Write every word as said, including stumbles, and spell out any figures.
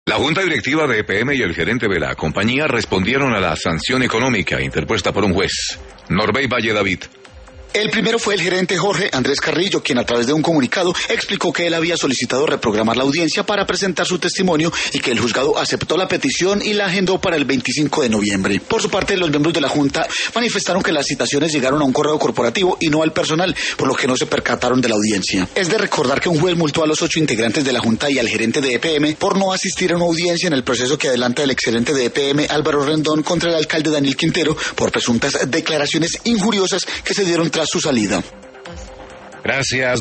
La junta directiva de E P M y el gerente de la compañía respondieron a la sanción económica interpuesta por un juez. Norbey Valle David. El primero fue el gerente Jorge Andrés Carrillo, quien a través de un comunicado explicó que él había solicitado reprogramar la audiencia para presentar su testimonio y que el juzgado aceptó la petición y la agendó para el veinticinco de noviembre. Por su parte, los miembros de la Junta manifestaron que las citaciones llegaron a un correo corporativo y no al personal, por lo que no se percataron de la audiencia. Es de recordar que un juez multó a los ocho integrantes de la Junta y al gerente de E P M por no asistir a una audiencia en el proceso que adelanta el exgerente de E P M, Álvaro Rendón, contra el alcalde Daniel Quintero por presuntas declaraciones injuriosas que se dieron tras su salida. Gracias.